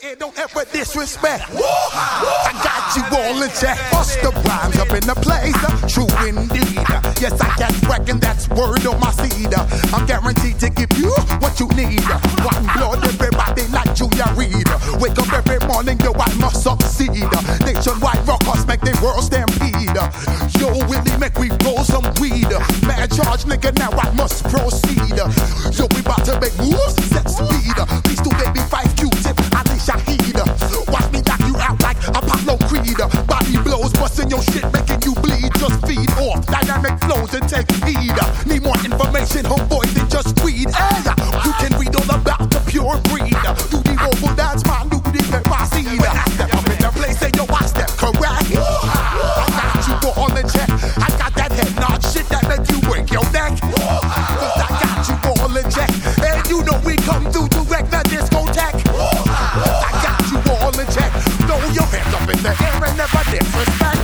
Hey, don't ever disrespect. I got you all in check. Bust the rhymes up in the place. True indeed. Yes, I can reckon that's word on my seed. I'm guaranteed to give you what you need. One blood, everybody like Julia Reed. Wake up every morning, yo, I must succeed. Nationwide rockers make the world stampede. Yo, Willie, make we roll some weed. Man, charge, nigga, now I must proceed. Yo, we about to make moves, set speed. Please do baby 5 Q-tip, Ali Shaheed. Watch me knock you out like Apollo Creed. Body blows, busting your shit, making you bleed. Just feed off dynamic flows and take heed. Need more information, homeboy, than just tweed. Hey, you can read all about the pure breed. Do the vocal dance, man, do the pepper seed. I step up in the place, say yo, I step correct. I got you all in check. I got that head nod shit that make you break your neck. Cause I got you all in check. And you know we come through to wreck the discotheque. I got you all in check. Throw your hands up in the air and never disrespect.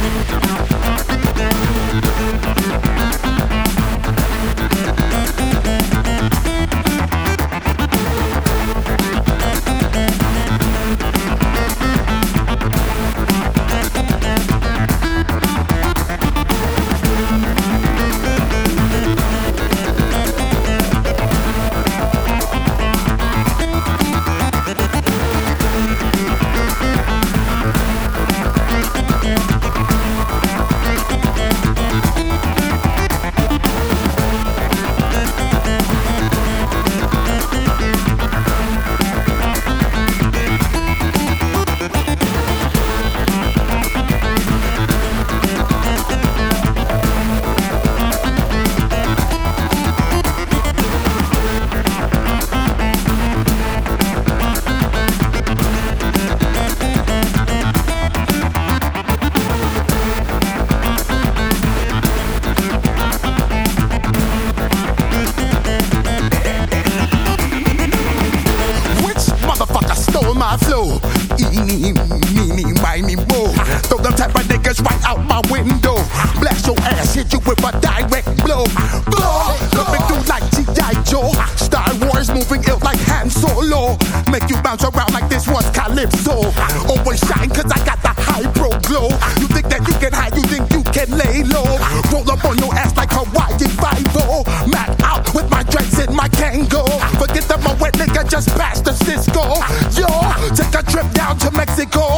My flow, eeny, meeny, miny, mo. Throw them type of niggas right out my window. Blast your ass, hit you with a direct blow. Blow, coming through like G.I. Joe. Star Wars moving ill like Han Solo. Make you bounce around like this was Calypso. Always shine cause I got the high pro glow. You think that you can hide, you think you can lay low. Roll up on your ass like Hawaii 5-0. Mac out with my dreads in my Kango. Forget that my wet nigga just passed the Cisco. Yo, take a trip down to Mexico.